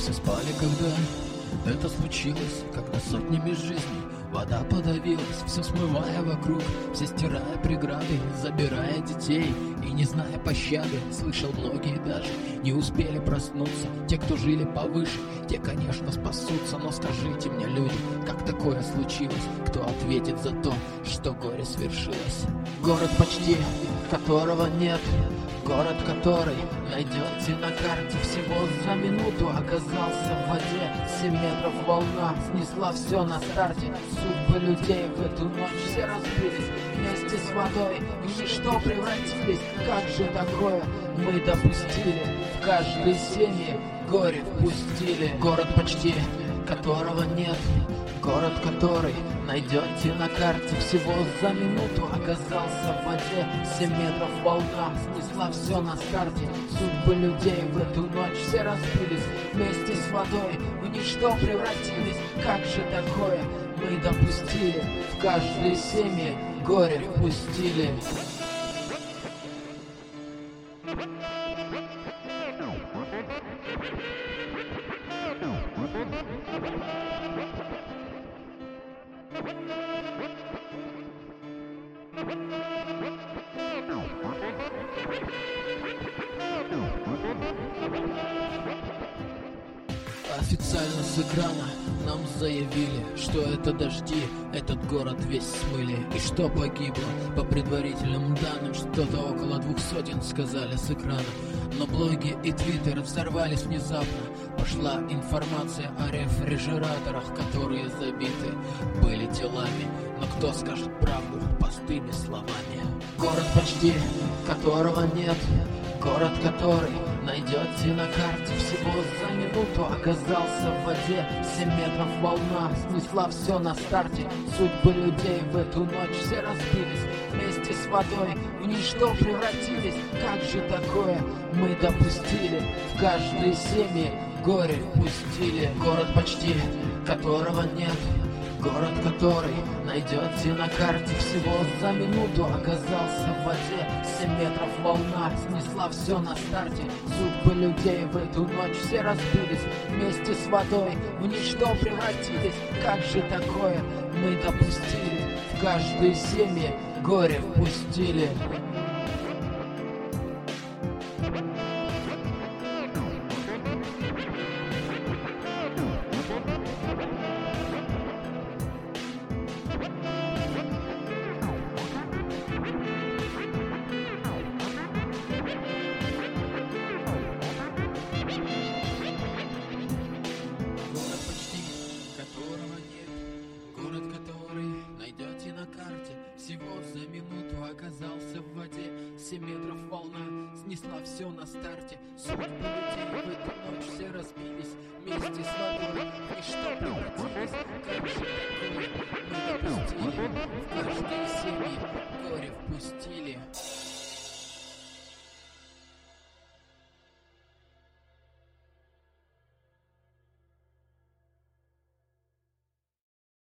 все спали, когда это случилось, когда сотнями жизней вода подавилась, все смывая вокруг, все стирая преграды, забирая детей и не зная пощады. Слышал, многие даже не успели проснуться. Те, кто жили повыше, те, конечно, спасутся. Но скажите мне, люди, как такое случилось? Кто ответит за то, что горе свершилось? Город почти, которого нет, город, который найдете на карте, всего за минуту оказался в воде. 7 метров волна снесла все на старте. Судьбы людей в эту ночь все разбились, вместе с водой в ничто превратились. Как же такое мы допустили? В каждой семье горе впустили. Город почти, которого нет, город, который найдете на карте, всего за минуту оказался в воде. 7 метров волна снесла все на старте. Судьбы людей в эту ночь все разбились, вместе с водой в ничто превратились. Как же такое мы допустили? В каждой семье горе впустили. Официально с экрана нам заявили, что это дожди, этот город весь смыли. И что погибло, по предварительным данным, что-то около 200, сказали с экрана. Но блоги и твиттеры взорвались внезапно. Пошла информация о рефрижераторах, которые забиты были телами. Но кто скажет правду простыми словами? Город почти, которого нет, город, который найдете на карте, всего за минуту оказался в воде. 7 метров волна снесла все на старте. Судьбы людей в эту ночь все разбились, вместе с водой в ничто превратились. Как же такое мы допустили? В каждой семье горе впустили. Город почти, которого нет, город, который найдете на карте, всего за минуту оказался в воде. 7 метров волна снесла все на старте. Судьбы людей в эту ночь все разбились, вместе с водой в ничто превратились. Как же такое мы допустили? В каждой семье горе впустили. Всего за минуту оказался в воде. 7 метров волна снесла все на старте. Судьбы людей в эту ночь все разбились, вместе с водой в ничто превратились. Как же такое